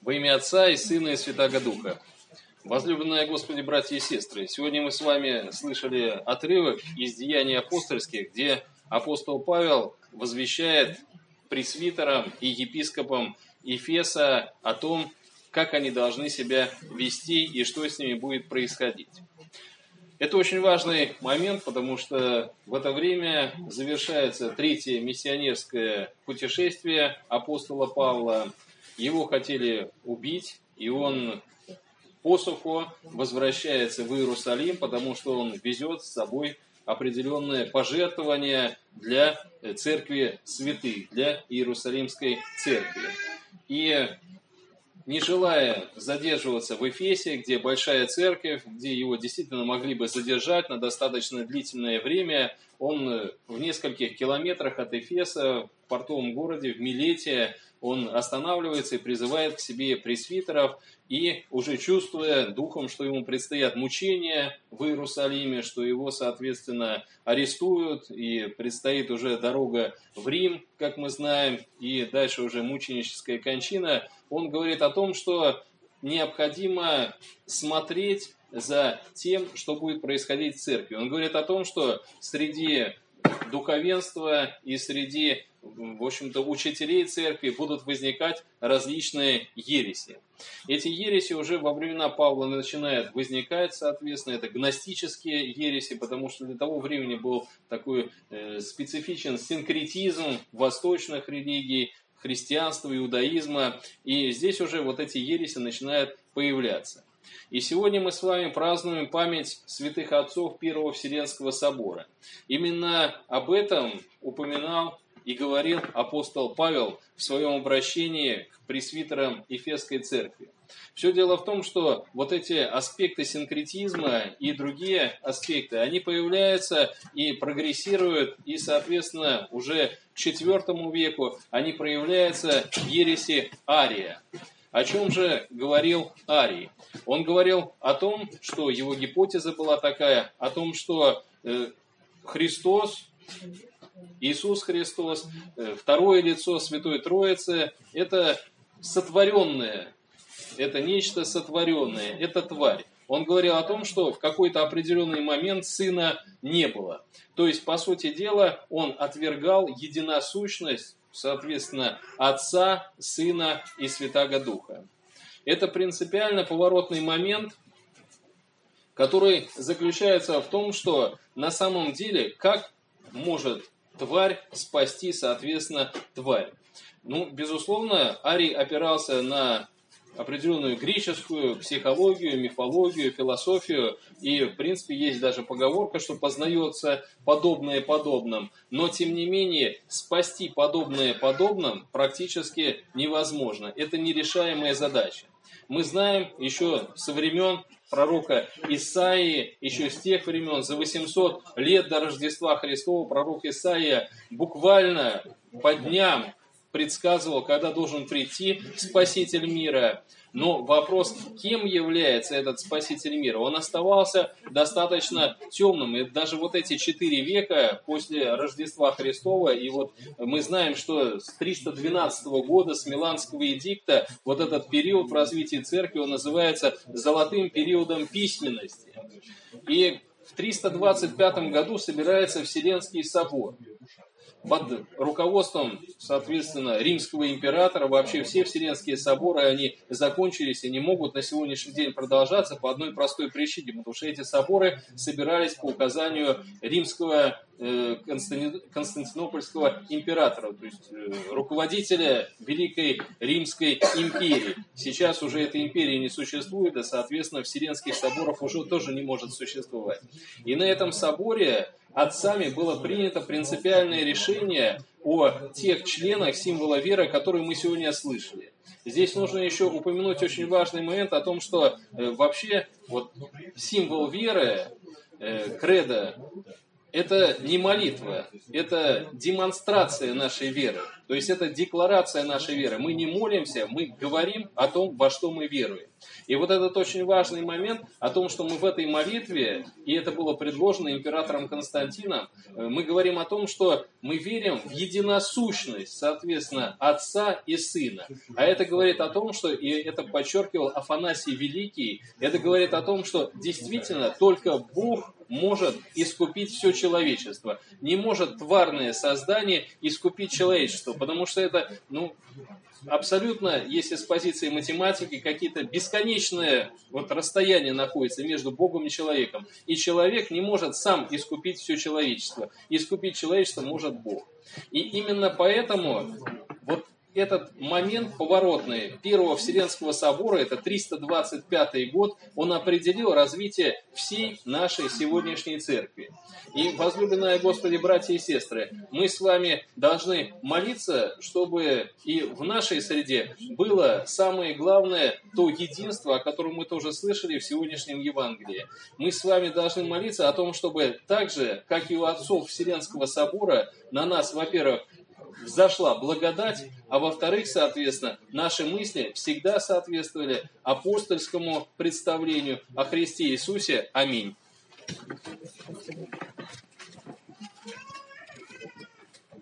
Во имя Отца и Сына и Святаго Духа. Возлюбленные Господи, братья и сестры, сегодня мы с вами слышали отрывок из Деяний апостольских, где апостол Павел возвещает пресвитерам и епископам Ефеса о том, как они должны себя вести и что с ними будет происходить. Это очень важный момент, потому что в это время завершается третье миссионерское путешествие апостола Павла. Его хотели убить, и он посуху возвращается в Иерусалим, потому что он везет с собой определенное пожертвование для церкви святых, для Иерусалимской церкви. И не желая задерживаться в Эфесе, где большая церковь, где его действительно могли бы задержать на достаточно длительное время, он в нескольких километрах от Эфеса, в портовом городе, в Милете, он останавливается и призывает к себе пресвитеров, и уже чувствуя духом, что ему предстоят мучения в Иерусалиме, что его, соответственно, арестуют, и предстоит уже дорога в Рим, как мы знаем, и дальше уже мученическая кончина, он говорит о том, что необходимо смотреть за тем, что будет происходить в церкви. Он говорит о том, что среди духовенства и среди, в общем-то, учителей церкви будут возникать различные ереси. Эти ереси уже во времена Павла начинают возникать, соответственно, это гностические ереси, потому что для того времени был такой специфичен синкретизм восточных религий, христианства, иудаизма, и здесь уже вот эти ереси начинают появляться. И сегодня мы с вами празднуем память святых отцов Первого Вселенского собора. Именно об этом упоминал и говорил апостол Павел в своем обращении к пресвитерам Ефесской церкви. Все дело в том, что вот эти аспекты синкретизма и другие аспекты, они появляются и прогрессируют, и, соответственно, уже к IV веку они проявляются в ереси Ария. О чем же говорил Арий? Он говорил о том, что его гипотеза была такая, о том, что Христос, Иисус Христос, второе лицо Святой Троицы, это сотворенное, это нечто сотворенное, это тварь. Он говорил о том, что в какой-то определенный момент Сына не было. То есть, по сути дела, он отвергал единосущность, соответственно, Отца, Сына и Святаго Духа. Это принципиально поворотный момент, который заключается в том, что на самом деле, как может тварь спасти, соответственно, тварь. Ну, безусловно, Арий опирался на определенную греческую психологию, мифологию, философию, и, в принципе, есть даже поговорка, что познается подобное подобным, но, тем не менее, спасти подобное подобным практически невозможно. Это нерешаемая задача. Мы знаем еще со времен пророка Исаии, еще с тех времен, за 800 лет до Рождества Христова, пророк Исаия буквально по дням предсказывал, когда должен прийти Спаситель мира. Но вопрос, кем является этот Спаситель мира, он оставался достаточно темным. И даже вот эти 4 века после Рождества Христова, и вот мы знаем, что с 312 года, с Миланского эдикта, вот этот период в развитии церкви, он называется золотым периодом письменности. И в 325 году собирается Вселенский собор. Под руководством, соответственно, римского императора вообще все Вселенские соборы, они закончились и не могут на сегодняшний день продолжаться по одной простой причине, потому что эти соборы собирались по указанию римского Константинопольского императора, то есть руководителя Великой Римской империи. Сейчас уже этой империи не существует, и, соответственно, Вселенских соборов уже тоже не может существовать. И на этом соборе отцами было принято принципиальное решение о тех членах символа веры, которые мы сегодня слышали. Здесь нужно еще упомянуть очень важный момент о том, что вообще вот символ веры, кредо, это не молитва, это демонстрация нашей веры. То есть это декларация нашей веры. Мы не молимся, мы говорим о том, во что мы веруем. И вот этот очень важный момент о том, что мы в этой молитве, и это было предложено императором Константином, мы говорим о том, что мы верим в единосущность, соответственно, Отца и Сына. А это говорит о том, что, и это подчеркивал Афанасий Великий, это говорит о том, что действительно только Бог может искупить все человечество. Не может тварное создание искупить человечество, потому что это, абсолютно, если с позиции математики, какие-то бесконечные расстояния находятся между Богом и человеком. И человек не может сам искупить все человечество. Искупить человечество может Бог. И именно поэтому этот момент поворотный Первого Вселенского собора, это 325 год, он определил развитие всей нашей сегодняшней церкви. И, возлюбленные Господи, братья и сестры, мы с вами должны молиться, чтобы и в нашей среде было самое главное то единство, о котором мы тоже слышали в сегодняшнем Евангелии. Мы с вами должны молиться о том, чтобы так же, как и у отцов Вселенского собора, на нас, во-первых, взошла благодать, а во-вторых, соответственно, наши мысли всегда соответствовали апостольскому представлению о Христе Иисусе. Аминь.